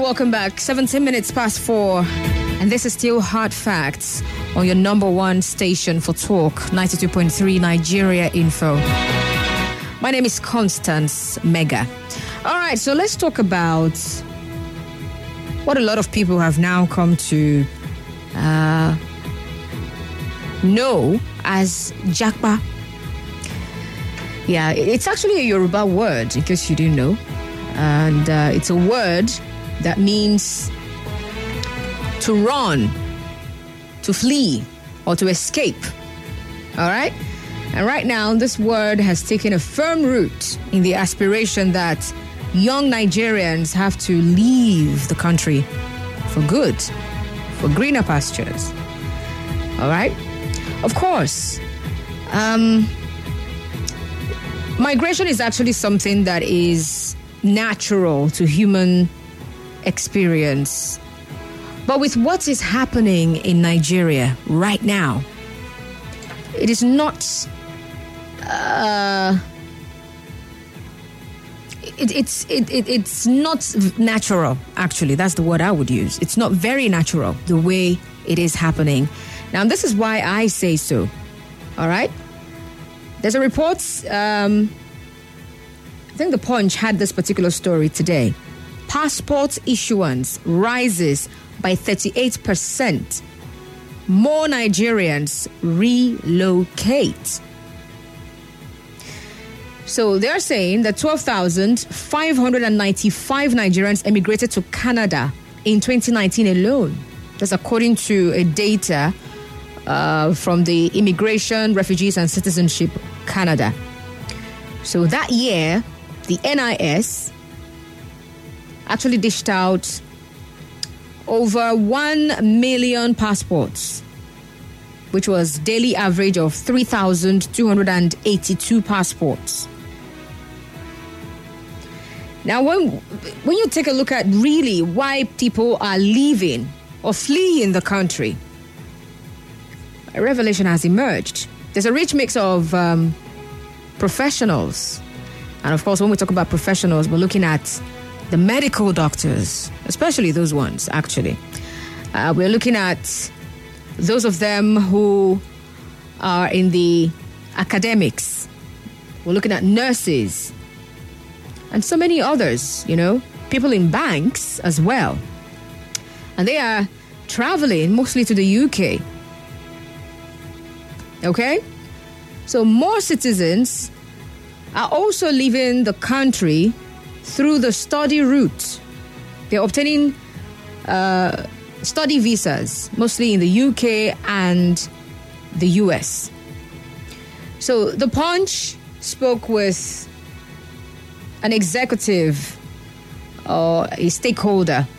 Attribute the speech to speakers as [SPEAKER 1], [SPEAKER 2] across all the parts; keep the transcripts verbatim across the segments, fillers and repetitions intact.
[SPEAKER 1] welcome back. seventeen minutes past four. And this is still Hard Facts on your number one station for talk, ninety-two point three Nigeria Info. My name is Constance Mega. All right, so let's talk about what a lot of people have now come to uh, know as Japa. Yeah, it's actually a Yoruba word, in case you didn't know. And uh, it's a word that means to run, to flee, or to escape. All right? And right now, this word has taken a firm root in the aspiration that young Nigerians have to leave the country for good, for greener pastures. All right? Of course, um, migration is actually something that is natural to human experience. But with what is happening in Nigeria right now, it is not uh, it, it's it, it it's not natural. Actually, that's the word I would use. It's not very natural the way it is happening. Now, this is why I say so. All right, there's a report. Um, I think the Punch had this particular story today. Passport issuance rises by thirty-eight percent. More Nigerians relocate. So they're saying that twelve thousand five hundred ninety-five Nigerians emigrated to Canada in twenty nineteen alone. That's according to a data uh, from the Immigration, Refugees and Citizenship Canada. So that year, the N I S actually dished out over one million passports, which was daily average of three thousand two hundred eighty-two passports. Now, when, when you take a look at really why people are leaving or fleeing the country, a revelation has emerged. There's a rich mix of um, professionals. And of course, when we talk about professionals, we're looking at the medical doctors, especially those ones, actually. Uh, we're looking at those of them who are in the academics. We're looking at nurses and so many others, you know, people in banks as well. And they are traveling mostly to the U K. Okay? So more citizens are also leaving the country through the study route. They're obtaining uh, study visas, mostly in the U K and the U S. So the Punch spoke with an executive or a stakeholder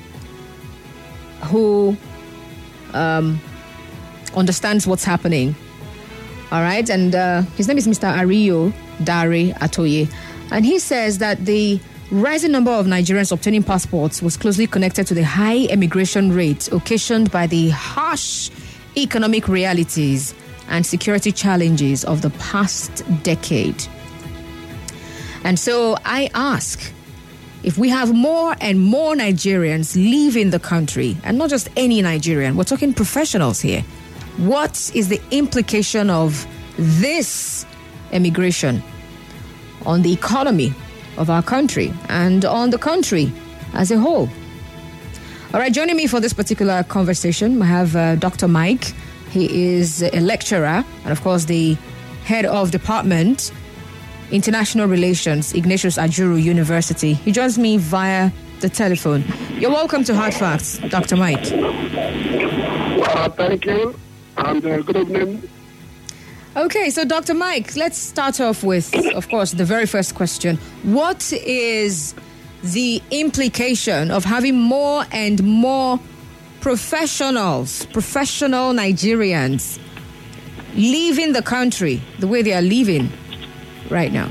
[SPEAKER 1] who um, understands what's happening. All right, and uh, his name is Mister Ariyo Dare Atoye. And he says that the rising number of Nigerians obtaining passports was closely connected to the high immigration rate occasioned by the harsh economic realities and security challenges of the past decade. And so I ask, if we have more and more Nigerians leaving the country, and not just any Nigerian, we're talking professionals here, what is the implication of this immigration on the economy of our country and on the country as a whole? All right, joining me for this particular conversation, I have uh, Doctor Mike. He is a lecturer and, of course, the head of Department International Relations, Ignatius Ajuru University. He joins me via the telephone. You're welcome to Hard Facts, Doctor Mike.
[SPEAKER 2] Uh, thank you, and uh, good evening.
[SPEAKER 1] Okay, so Doctor Mike, let's start off with, of course, the very first question. What is the implication of having more and more professionals, professional Nigerians leaving the country the way they are leaving right now?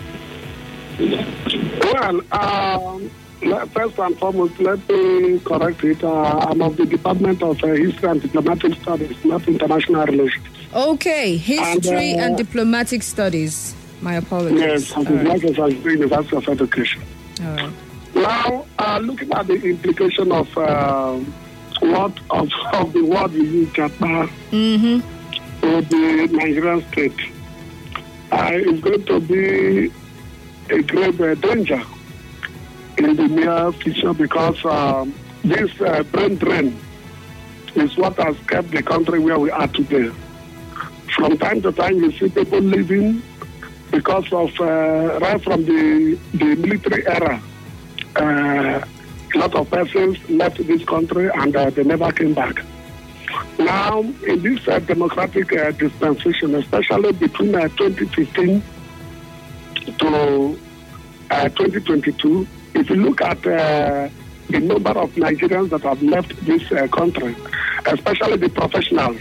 [SPEAKER 2] Well, um, first and foremost, let me correct it. Uh, I'm of the Department of uh, History and Diplomatic Studies, not International Relations.
[SPEAKER 1] Okay, History and, uh, and Diplomatic Studies. My apologies.
[SPEAKER 2] Yes, I'm the University of Education.
[SPEAKER 1] All right.
[SPEAKER 2] Now, uh, looking at the implication of uh, what of, of the word you use, Japa,
[SPEAKER 1] Mm-hmm.
[SPEAKER 2] to the Nigerian state, uh, is going to be a grave uh, danger in the near future because um, this uh, brain drain is what has kept the country where we are today. From time to time, you see people leaving because of, uh, right from the, the military era, uh, a lot of persons left this country and uh, they never came back. Now, in this uh, democratic uh, dispensation, especially between uh, twenty fifteen to uh, twenty twenty-two, if you look at uh, the number of Nigerians that have left this uh, country, especially the professionals,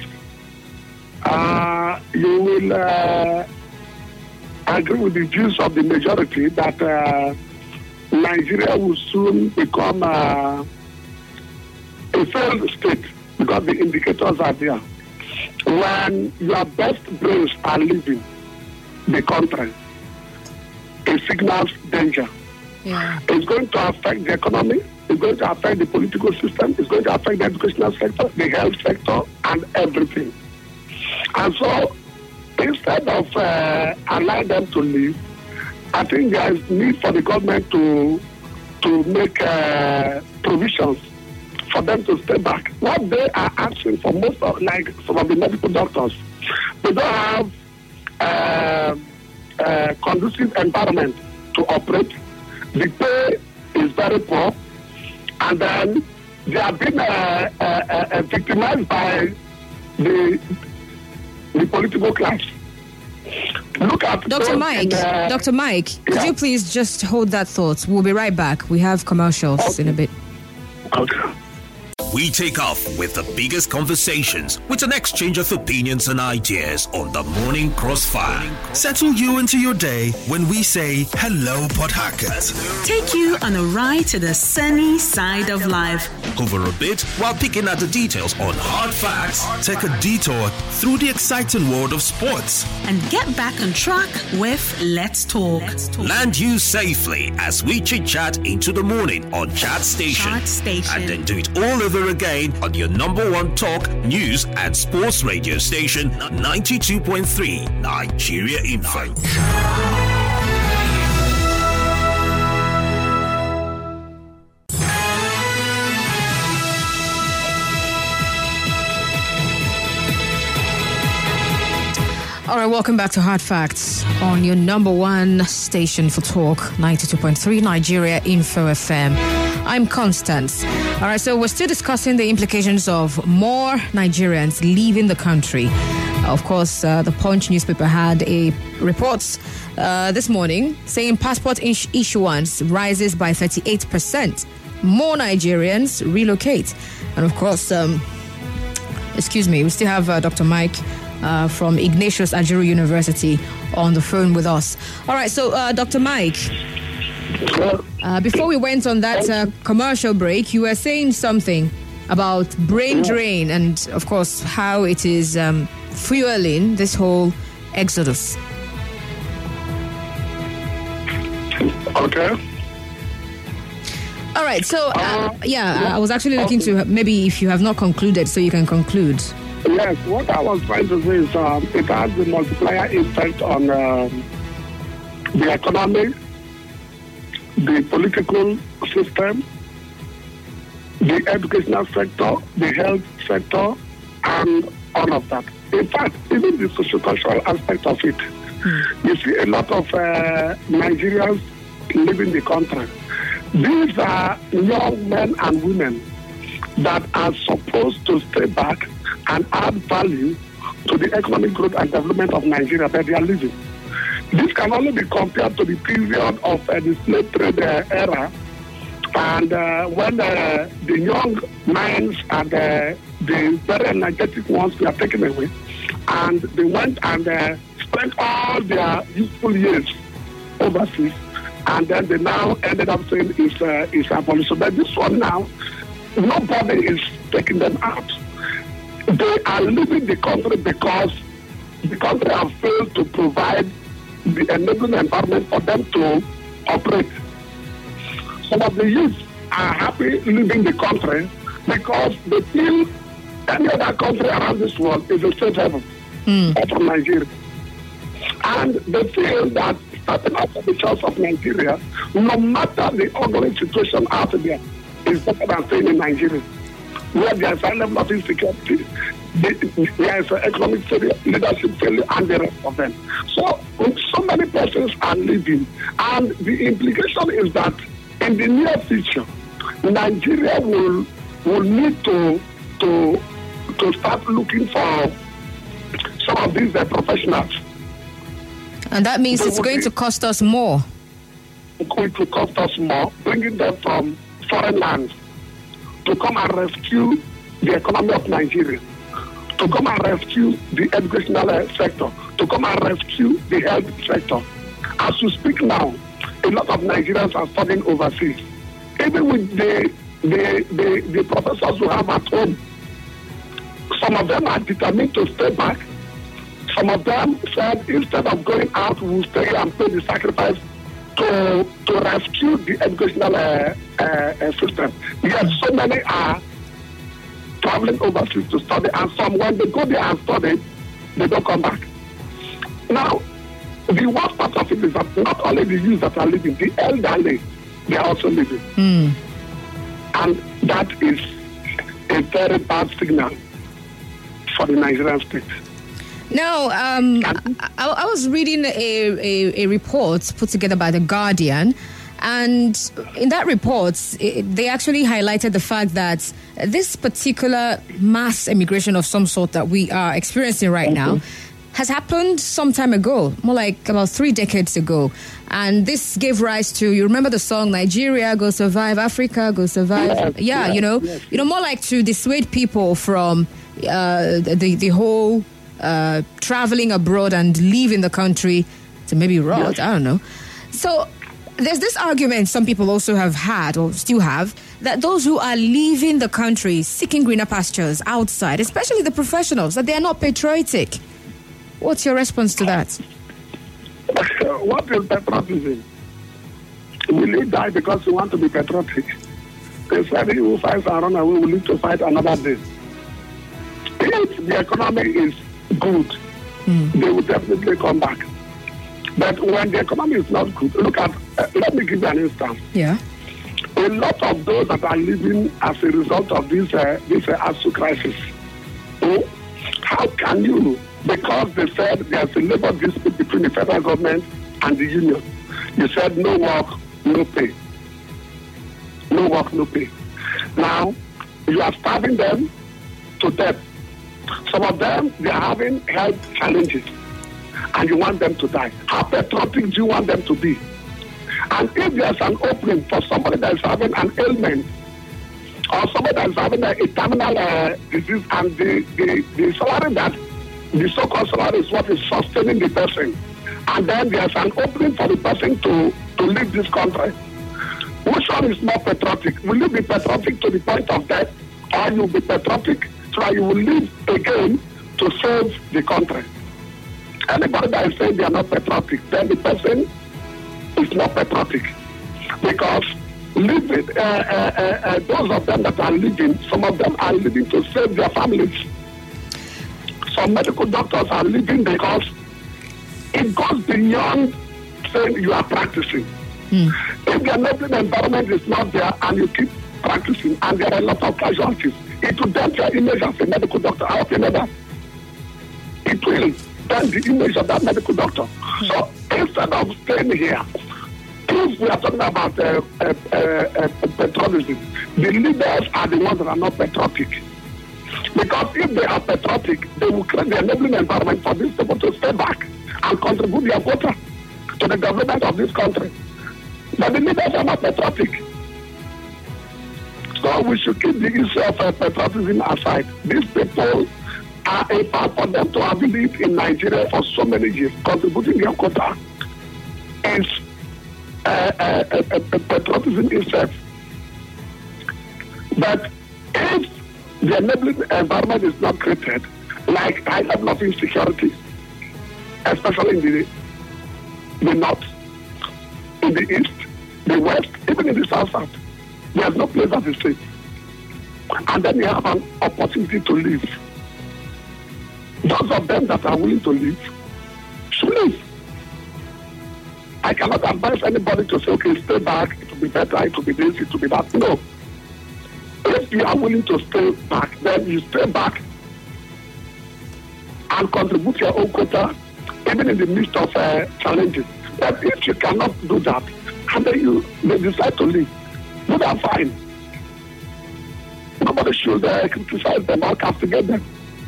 [SPEAKER 2] uh, you will uh, agree with the views of the majority that uh, Nigeria will soon become uh, a failed state because the indicators are there. When your best brains are leaving the country, it signals danger.
[SPEAKER 1] Yeah.
[SPEAKER 2] It's going to affect the economy, it's going to affect the political system, it's going to affect the educational sector, the health sector, and everything. And so, instead of uh, allowing them to leave, I think there is need for the government to to make uh, provisions for them to stay back. What they are asking for, most of, like some of the medical doctors, they don't have uh, uh, conducive environment to operate. The pay is very poor, and then they have been uh, uh, uh, victimized by the the political class. Look at
[SPEAKER 1] Doctor Mike,
[SPEAKER 2] in, uh,
[SPEAKER 1] Doctor Mike, could
[SPEAKER 2] yeah.
[SPEAKER 1] you please just hold that thought? We'll be right back. We have commercials
[SPEAKER 2] Okay.
[SPEAKER 1] in a bit.
[SPEAKER 2] Okay.
[SPEAKER 3] We take off with the biggest conversations with an exchange of opinions and ideas on the Morning Crossfire.
[SPEAKER 4] Settle you into your day when we say hello, Port Harcourt.
[SPEAKER 5] Take you on a ride to the sunny side of life.
[SPEAKER 3] Over a bit while picking at the details on hard facts.
[SPEAKER 4] Take a detour through the exciting world of sports.
[SPEAKER 5] And get back on track with Let's Talk.
[SPEAKER 3] Land you safely as we chit chat into the morning on Chat Station.
[SPEAKER 5] Chat Station.
[SPEAKER 3] And then do it all over again on your number one talk, news and sports radio station, ninety-two point three Nigeria Info.
[SPEAKER 1] All right, welcome back to Hard Facts on your number one station for talk, ninety-two point three Nigeria Info F M. I'm Constance. All right, so we're still discussing the implications of more Nigerians leaving the country. Of course, uh, the Punch newspaper had a report uh, this morning saying passport is- issuance rises by thirty-eight percent. More Nigerians relocate. And of course, um, excuse me, we still have uh, Doctor Mike Uh, from Ignatius Ajiru University on the phone with us. All right, so uh, Doctor Mike, uh, before we went on that uh, commercial break, you were saying something about brain drain and, of course, how it is um, fueling this whole exodus.
[SPEAKER 2] Okay.
[SPEAKER 1] All right, so uh, yeah, I was actually looking to maybe if you have not concluded, so you can conclude.
[SPEAKER 2] Yes, what I was trying to say is um, it has a multiplier effect on um, the economy, the political system, the educational sector, the health sector, and all of that. In fact, even the socio-cultural aspect of it. Mm. You see a lot of uh, Nigerians leaving the country. These are young men and women that are supposed to stay back and add value to the economic growth and development of Nigeria, but they are leaving. This can only be compared to the period of uh, the slave trade uh, era, and uh, when uh, the young minds and uh, the very energetic ones were taken away, and they went and uh, spent all their useful years overseas, and then they now ended up saying it's, uh, it's abolition. But this one now, nobody is taking them out. They are leaving the country because the country has failed to provide the enabling environment for them to operate. some of the youth are happy leaving the country because they feel any other country around this world is a safe haven mm. from Nigeria. And they feel that starting out of the shores of Nigeria, no matter the ugly situation out there, is better than staying in Nigeria, where there is a level of insecurity, there is economic failure, leadership failure, and the rest of them. So, so many persons are leaving, and the implication is that in the near future, Nigeria will will need to to to start looking for some of these uh, professionals.
[SPEAKER 1] And that means it's going to cost us more.
[SPEAKER 2] It's going to cost us more, bringing them from foreign lands to come and rescue the economy of Nigeria, to come and rescue the educational sector, to come and rescue the health sector. As we speak now, a lot of Nigerians are studying overseas. Even with the, the, the, the professors we have at home, some of them are determined to stay back. Some of them said instead of going out, we'll stay and pay the sacrifice to to rescue the educational uh, uh, uh, system. Yes, so many are traveling overseas to study, and some, when they go there and study, they don't come back. Now, the worst part of it is that not only the youth that are living, the elderly, they are also living.
[SPEAKER 1] Mm.
[SPEAKER 2] And that is a very bad signal for the Nigerian state.
[SPEAKER 1] Now, um, I, I was reading a, a, a report put together by The Guardian, and in that report, it, they actually highlighted the fact that this particular mass immigration of some sort that we are experiencing right now has happened some time ago, more like about three decades ago. And this gave rise to, you remember the song, Nigeria, Go Survive, Africa, Go Survive.
[SPEAKER 2] Yes,
[SPEAKER 1] yeah,
[SPEAKER 2] yes,
[SPEAKER 1] you know,
[SPEAKER 2] yes.
[SPEAKER 1] you know, more like to dissuade people from uh, the, the whole uh, traveling abroad and leaving the country to maybe rot, yes. I don't know. So there's this argument some people also have had or still have, that those who are leaving the country seeking greener pastures outside, especially the professionals, that they are not patriotic. What's your response to that?
[SPEAKER 2] What is patriotism? Will you die because you want to be patriotic? They said he who fights and run away will need to fight another day. If the economy is good, mm. they will definitely come back. But when the economy is not good, look at, uh, let me give you an instance.
[SPEAKER 1] Yeah.
[SPEAKER 2] A lot of those that are living as a result of this, uh, this uh, A S U crisis, oh, how can you, because they said there's a labor dispute between the federal government and the union, you said no work, no pay. No work, no pay. Now, you are starving them to death. Some of them, they are having health challenges, and you want them to die. How patriotic do you want them to be? And if there's an opening for somebody that is having an ailment, or somebody that is having a, a terminal uh, disease, and the, the, the salary that, the so-called salary is what is sustaining the person, and then there's an opening for the person to, to leave this country, which one is more patriotic? Will you be patriotic to the point of death, or you will be patriotic so that you will live again to save the country? Anybody that is saying they are not patriotic, then the person is not patriotic. Because living, uh, uh, uh, uh, those of them that are living, some of them are living to save their families. Some medical doctors are living because it goes beyond saying you are practicing. Mm. If the enabling environment is not there and you keep practicing and there are a lot of casualties, it will dent your image as a medical doctor. I hope you know that. It will dent the image of that medical doctor. Mm. So instead of staying here, if we are talking about uh, uh, uh, uh, patriotism, the leaders are the ones that are not patriotic. Because if they are patriotic, they will create the enabling environment for these people to stay back and contribute their quota to the development of this country. But the leaders are not patriotic. So we should keep the issue of uh, patriotism aside. These people are a part for them to have lived in Nigeria for so many years, contributing their quota is uh, uh, uh, uh, patriotism itself. But if the enabling environment is not created, like high level of insecurity, especially in the, the north, in the east, the West, even in the South South, there's no place that is safe. And then you have an opportunity to leave. Those of them that are willing to leave should leave. I cannot advise anybody to say, okay, stay back, it will be better, it will be this, it will be that. No. If you are willing to stay back, then you stay back and contribute your own quota, even in the midst of uh, challenges. But if you cannot do that, and then you they decide to leave, do that fine. Nobody should uh, criticize them or castigate them.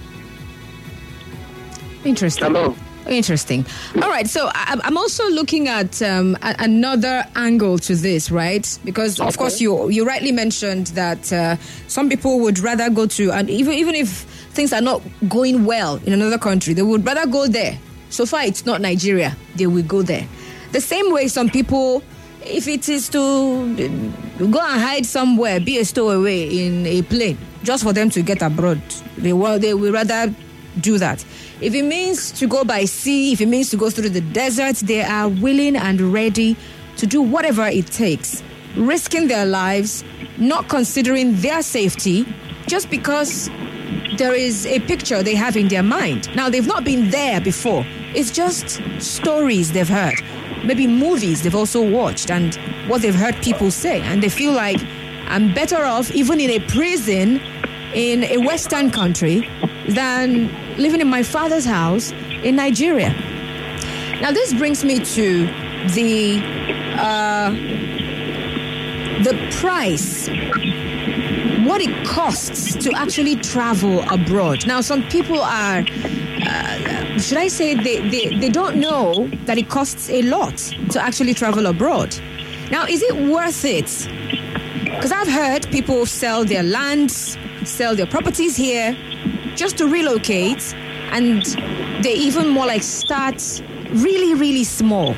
[SPEAKER 1] Interesting.
[SPEAKER 2] Hello.
[SPEAKER 1] Interesting. All right. So I- I'm also looking at um, a- another angle to this, right? Because of
[SPEAKER 2] Okay.
[SPEAKER 1] course you you rightly mentioned that uh, some people would rather go to, and even even if things are not going well in another country, they would rather go there. So far, it's not Nigeria. They will go there. The same way some people, if it is to go and hide somewhere, be a stowaway in a plane, just for them to get abroad, they will, they will rather do that. If it means to go by sea, if it means to go through the desert, they are willing and ready to do whatever it takes, risking their lives, not considering their safety, just because there is a picture they have in their mind. Now, they've not been there before. It's just stories they've heard. Maybe movies they've also watched and what they've heard people say. And they feel like, I'm better off even in a prison in a Western country than living in my father's house in Nigeria. Now, this brings me to the uh, the price, what it costs to actually travel abroad. Now, some people are, uh, should I say, they, they, they don't know that it costs a lot to actually travel abroad. Now, is it worth it? Because I've heard people sell their lands, sell their properties here just to relocate, and they even more like start really, really small.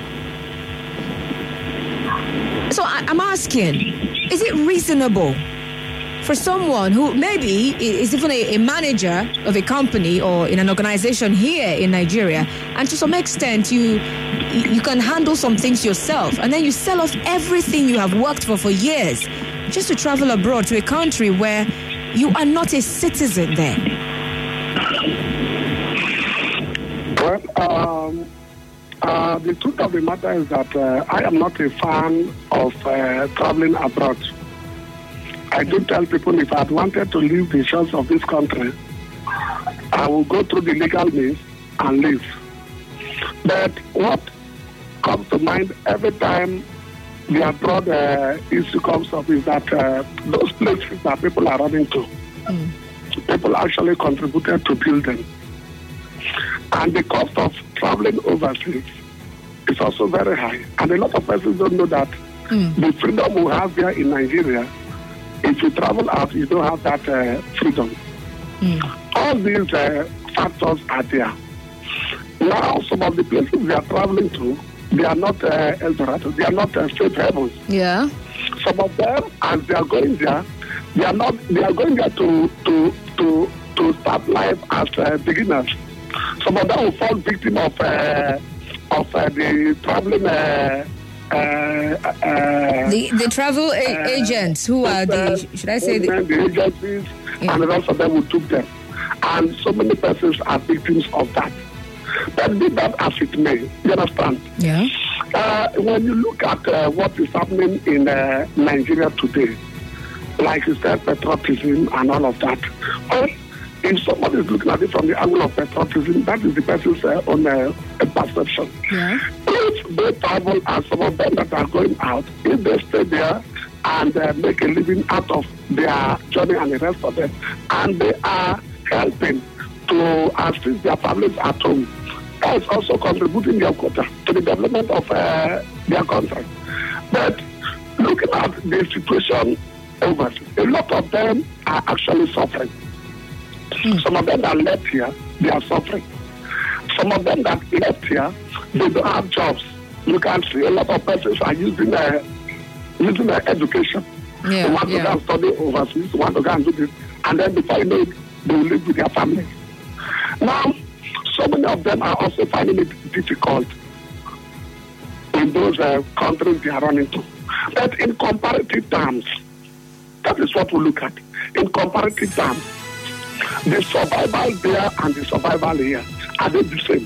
[SPEAKER 1] So I, I'm asking, is it reasonable for someone who maybe is even a, a manager of a company or in an organization here in Nigeria, and to some extent you you can handle some things yourself, and then you sell off everything you have worked for for years just to travel abroad to a country where you are not a citizen there?
[SPEAKER 2] Well, um, uh, the truth of the matter is that uh, I am not a fan of uh, traveling abroad. I do tell people if I wanted to leave the shores of this country, I will go through the legal means and leave. But what comes to mind every time the abroad uh, issue comes up is that uh, those places that people are running to, mm. people actually contributed to build them. And the cost of traveling overseas is also very high. And a lot of persons don't know that mm. the freedom we have here in Nigeria, if you travel out, you don't have that uh, freedom. Mm. All these uh, factors are there. Now, some of the places we are traveling to, they are not uh, El Dorado, they are not uh, safe havens.
[SPEAKER 1] Yeah.
[SPEAKER 2] Some of them, as they are going there, they are not. They are going there to to to to start life as uh, beginners. Some of them will fall victim of uh, of uh, the traveling. Uh, uh, uh,
[SPEAKER 1] the the travel a- uh, agents who are the should I say the,
[SPEAKER 2] the agencies, yeah. And the rest of them will took them, and so many persons are victims of that. But be that as it may, you understand?
[SPEAKER 1] Yeah.
[SPEAKER 2] Uh, when you look at uh, what is happening in uh, Nigeria today, like you said, patriotism and all of that. Well, if somebody is looking at it from the angle of patriotism, that is the person's uh, own uh, perception.
[SPEAKER 1] Yeah.
[SPEAKER 2] If they travel and some of them that are going out, if they stay there and uh, make a living out of their journey and the rest of them, and they are helping to assist their families at home, that is also contributing their quota to the development of uh, their country. But looking at the situation overseas, a lot of them are actually suffering. Mm. Some of them that left here, they are suffering. Some of them that left here, they don't have jobs. You can see a lot of persons are using uh, using their education.
[SPEAKER 1] Yeah,
[SPEAKER 2] they want
[SPEAKER 1] yeah.
[SPEAKER 2] to go and study overseas, they want to go and do this, and then before you know it, they will live with their families. Now, so many of them are also finding it difficult in those uh, countries they are running to. But in comparative terms, that is what we look at. In comparative terms, the survival there and the survival here, are they the same?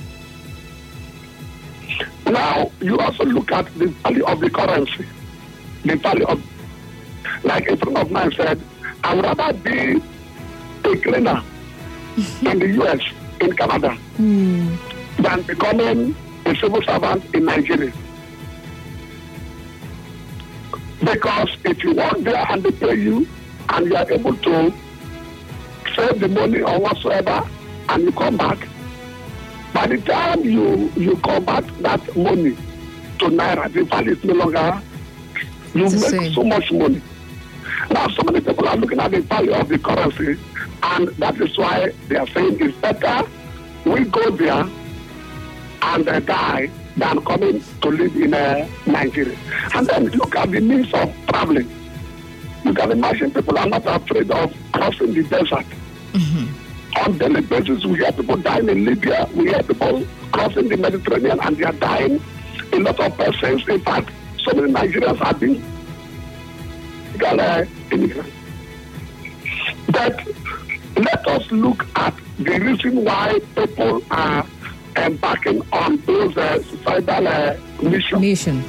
[SPEAKER 2] Now, you also look at the value of the currency. The value of, like a friend of mine said, I would rather be a cleaner in the U S, in Canada, mm. than becoming a civil servant in Nigeria. Because if you work there and they pay you, and you are able to save the money or whatsoever, and you come back, by the time you, you convert that money to Naira, the value is no longer, you it's make so much money. Now, so many people are looking at the value of the currency, and that is why they are saying it's better we go there and uh, die than coming to live in uh, Nigeria. And then look at the means of traveling. You can imagine people are not afraid of crossing the desert. Mm-hmm. On daily basis, we hear people dying in Libya, we hear people crossing the Mediterranean, and they are dying. A lot of persons, in fact, so many Nigerians have been uh, immigrants. But let us look at the reason why people are embarking on those uh, suicidal uh, missions.
[SPEAKER 1] Mission.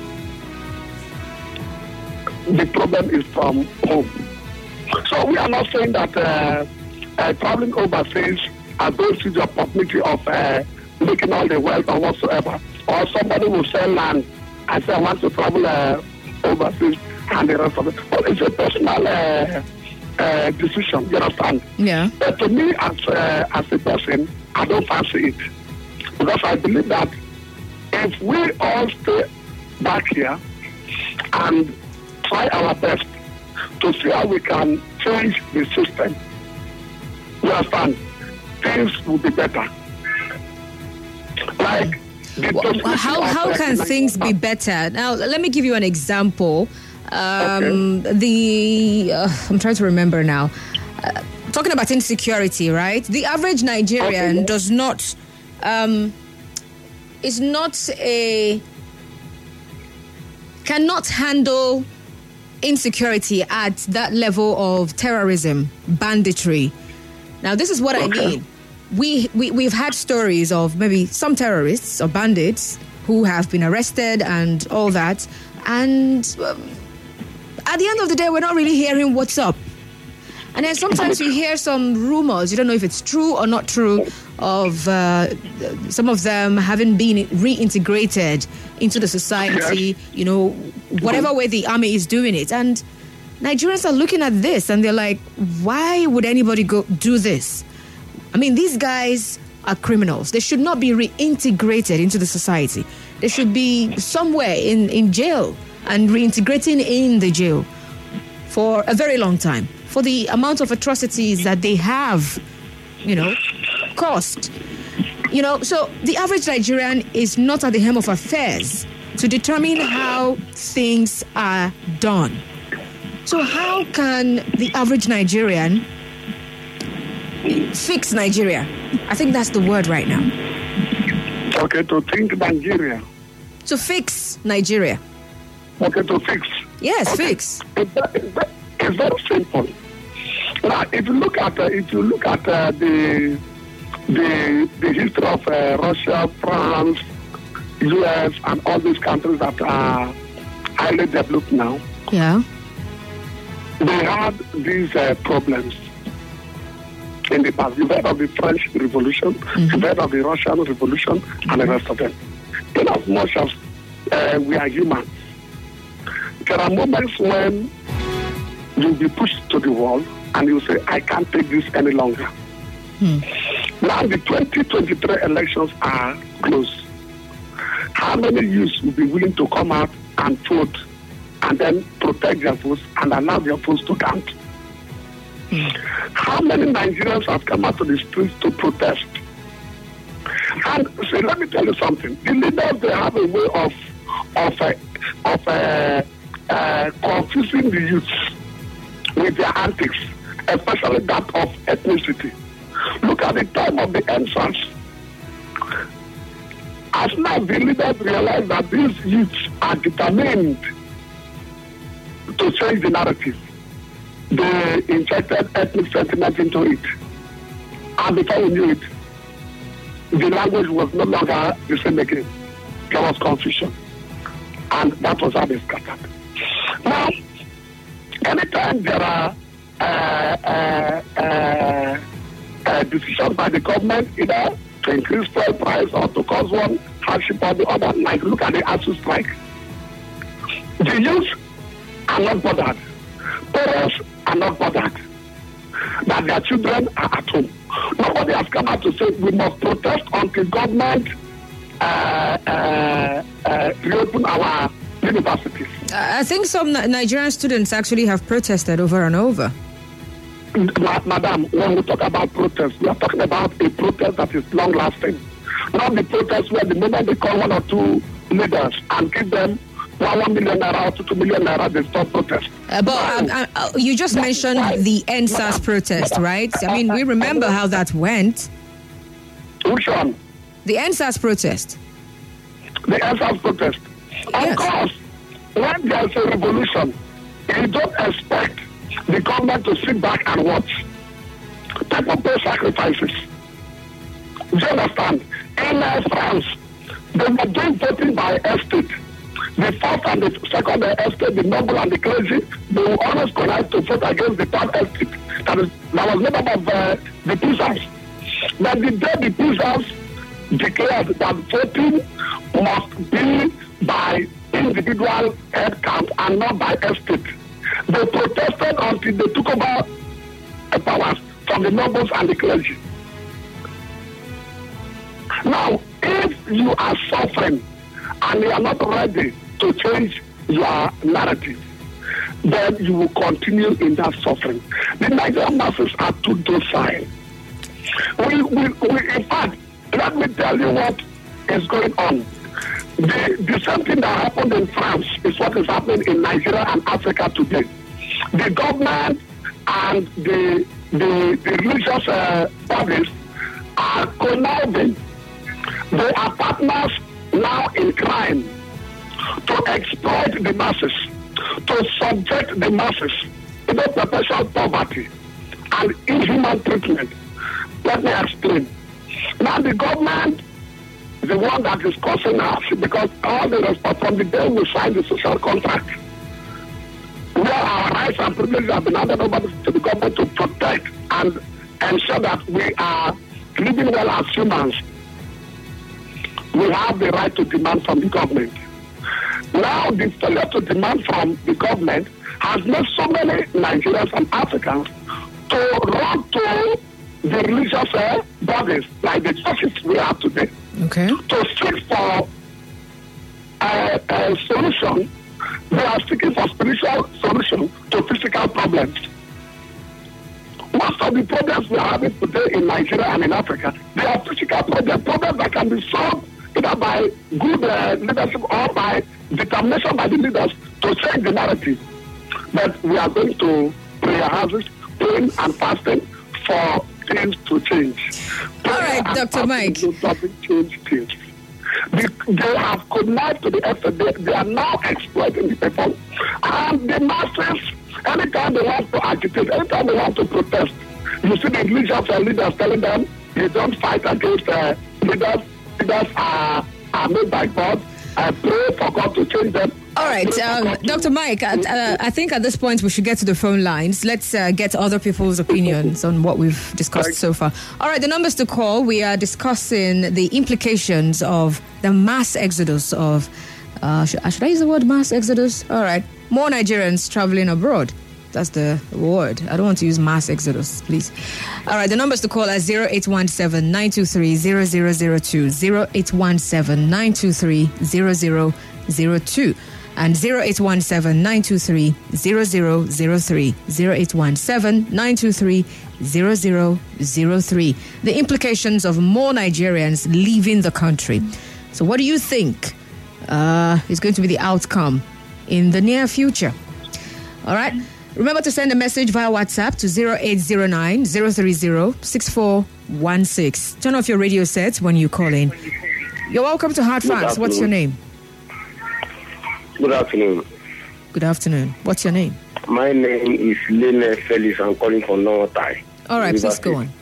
[SPEAKER 2] The problem is from home. So we are not saying that uh, uh, traveling overseas are those with the opportunity of uh, making all the wealth or whatsoever. Or somebody will sell land and say, I want to travel uh, overseas and the rest of it. But it's a personal uh, uh, decision, you understand?
[SPEAKER 1] Yeah.
[SPEAKER 2] But to me, as, uh, as a person, I don't fancy it. Because I believe that if we all stay back here and try our best to see how we can change the system, you understand, things will be better. Like,
[SPEAKER 1] well, how how can things be better? Now, let me give you an example. Um, okay. The uh, I'm trying to remember now. Uh, talking about insecurity, right? The average Nigerian okay. does not um, is not a cannot handle insecurity at that level of terrorism, banditry. Now, this is what okay. I mean. We, we, we've had stories of maybe some terrorists or bandits who have been arrested and all that. And um, at the end of the day, we're not really hearing what's up. And then sometimes you hear some rumors, you don't know if it's true or not true, of uh, some of them having been reintegrated into the society, you know, whatever way the army is doing it. And Nigerians are looking at this and they're like, why would anybody go do this? I mean, these guys are criminals. They should not be reintegrated into the society. They should be somewhere in, in jail and reintegrating in the jail for a very long time for the amount of atrocities that they have, you know, caused. You know, so the average Nigerian is not at the helm of affairs to determine how things are done. So how can the average Nigerian fix Nigeria? I think that's the word right now.
[SPEAKER 2] Okay, to think Nigeria.
[SPEAKER 1] To fix Nigeria.
[SPEAKER 2] Okay, to fix.
[SPEAKER 1] Yes,
[SPEAKER 2] okay.
[SPEAKER 1] fix.
[SPEAKER 2] It's, it's very simple. Now, if you look at uh, if you look at uh, the the the history of uh, Russia, France, U S, and all these countries that are highly developed now,
[SPEAKER 1] yeah,
[SPEAKER 2] they had these uh, problems in the past. You've heard of the French Revolution, mm-hmm. you've heard of the Russian Revolution, and the rest of them. In as much as uh, we are human, there are moments when you'll be pushed to the wall and you say, I can't take this any longer. Hmm. Now the twenty twenty-three elections are close. How many youths will be willing to come out and vote and then protect their votes and allow their votes to count? Mm. How many Nigerians have come out to the streets to protest? And see, let me tell you something. The leaders, they have a way of of uh, of uh, uh, confusing the youths with their antics, especially that of ethnicity. Look at the time of the entrance. As now the leaders realize that these youths are determined to change the narrative, they injected ethnic sentiment into it. And before we knew it, the language was no longer the same again. There was confusion. And that was how they scattered. Now, anytime there are uh, uh, uh, uh, decisions by the government, either to increase fuel price or to cause one hardship or the other, like look at the ASUU strike, the youth are not bothered. Parents are not bothered that their children are at home. Nobody has come out to say we must protest until government uh, uh, uh, reopen our universities.
[SPEAKER 1] I think some Nigerian students actually have protested over and over.
[SPEAKER 2] Ma- Madam, when we talk about protest, we are talking about a protest that is long-lasting. Not the protest where the moment they call one or two leaders and give them one, one million naira or two, two million naira, they stop protest.
[SPEAKER 1] Uh, but uh, uh, you just mentioned the N S A S protest, right? I mean, we remember how that went.
[SPEAKER 2] Which one?
[SPEAKER 1] The N S A S protest.
[SPEAKER 2] The N S A S protest.
[SPEAKER 1] Yes.
[SPEAKER 2] Of course, when there's a revolution, you don't expect the government to sit back and watch. People pay sacrifices. Do you understand? In uh, France, they were doing voting by estate. The first and the second estate, the noble and the clergy, they will always connect to vote against the third estate. That, is, that was made up of uh, the peasants. But the day the peasants declared that voting must be by individual head count and not by estate, they protested until they took over the powers from the nobles and the clergy. Now, if you are suffering and you are not ready to change your narrative, then you will continue in that suffering. The Nigerian masses are too docile. We, we, we, in fact, let me tell you what is going on. The, the same thing that happened in France is what is happening in Nigeria and Africa today. The government and the, the, the religious uh, bodies are conniving. They are partners now in crime to exploit the masses, to subject the masses to the perpetual poverty and inhuman treatment. Let me explain. Now the government is the one that is causing us because all the response from the day we signed the social contract, where our rights and privileges have been handed over to the government to protect and ensure that we are living well as humans, we have the right to demand from the government. Now the failure to demand from the government has made so many Nigerians and Africans to run to the religious uh, bodies like the churches we have today,
[SPEAKER 1] okay,
[SPEAKER 2] to seek for a, a solution. They are seeking for spiritual solution to physical problems. Most of the problems we are having today in Nigeria and in Africa, they are physical problems, problems that can be solved either by good uh, leadership or by determination by the leaders to change the narrative. But we are going to prayer houses, praying and fasting for things to change.
[SPEAKER 1] All right, Doctor Mike.
[SPEAKER 2] Doesn't change things. They, they have connived to the effort. They, they are now exploiting the people. And the masses, anytime they want to agitate, anytime they want to protest, you see the religious leaders telling them, you don't fight against uh, leaders. Leaders are, are made by God. I pray for God to change them.
[SPEAKER 1] All right, um, Doctor Mike, uh, uh, I think at this point we should get to the phone lines. Let's uh, get other people's opinions on what we've discussed so far. All right, the numbers to call, we are discussing the implications of the mass exodus of, uh, should, should I use the word mass exodus? All right, more Nigerians traveling abroad. That's the word. I don't want to use mass exodus, please. All right, the numbers to call are zero eight one seven, nine two three, zero zero zero two, zero eight one seven, nine two three, zero zero zero two. And zero eight one seven, nine two three, zero zero zero three, zero eight one seven, nine two three, zero zero zero three. The implications of more Nigerians leaving the country. So what do you think uh, is going to be the outcome in the near future? All right. Remember to send a message via WhatsApp to zero eight zero nine, zero three zero, six four one six. Turn off your radio sets when you call in. You're welcome to Hard Facts. What's your name?
[SPEAKER 6] Good afternoon.
[SPEAKER 1] Good afternoon. What's your name?
[SPEAKER 6] My name is Lene Felix. I'm calling from Northai.
[SPEAKER 1] All right, please go on.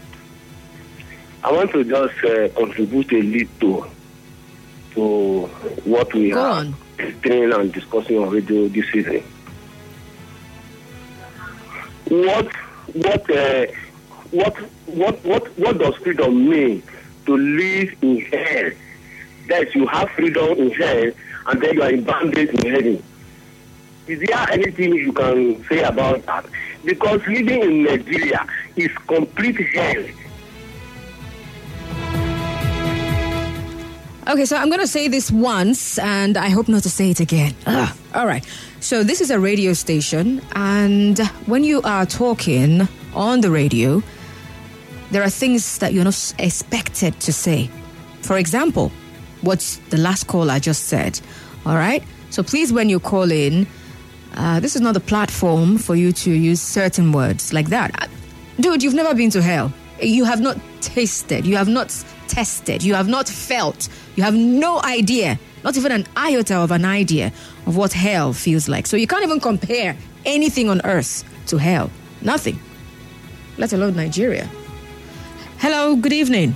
[SPEAKER 6] I want to just uh, contribute a little to what we
[SPEAKER 1] go
[SPEAKER 6] are
[SPEAKER 1] on.
[SPEAKER 6] explaining and discussing on radio this evening. What, what, uh, what, what, what, what does freedom mean to live in hell? That you have freedom in hell and then you are in bondage in heaven. Is there anything you can say about that? Because living in Nigeria is complete hell.
[SPEAKER 1] Okay, so I'm going to say this once, and I hope not to say it again. Ugh. All right. So this is a radio station, and when you are talking on the radio, there are things that you're not expected to say. For example, what the last caller just said. All right? So please, when you call in, uh, this is not the platform for you to use certain words like that. Dude, you've never been to hell. You have not tasted. You have not tested. You have not felt. You have no idea, not even an iota of an idea of what hell feels like. So you can't even compare anything on earth to hell. Nothing. Let alone Nigeria. Hello, good evening.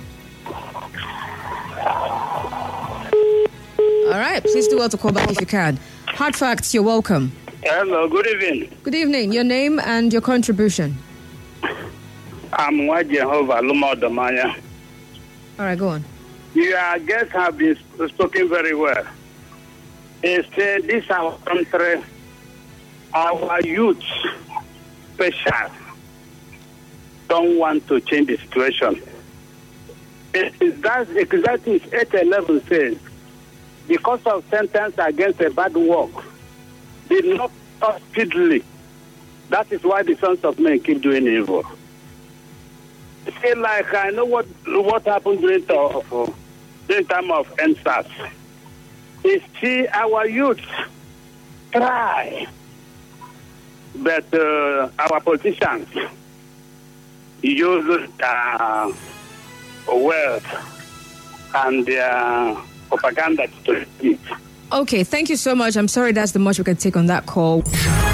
[SPEAKER 1] All right, please do well to call back if you can. Hard Facts, you're welcome.
[SPEAKER 7] Hello, good evening.
[SPEAKER 1] Good evening. Your name and your contribution.
[SPEAKER 7] I'm Wa Jehovah Luma Damaya.
[SPEAKER 1] All right, go on.
[SPEAKER 7] Your guests have been spoken very well. They say this our country, our youth, special, don't want to change the situation. It is that exactly eight eleven says, because of sentence against a bad work, did not stop speedily. That is why the sons of men keep doing evil. Say like I know what what happened during the during time of N S A S. You see our youth try, but uh, our politicians use uh, wealth and their propaganda to it.
[SPEAKER 1] Okay, thank you so much. I'm sorry that's the much we can take on that call.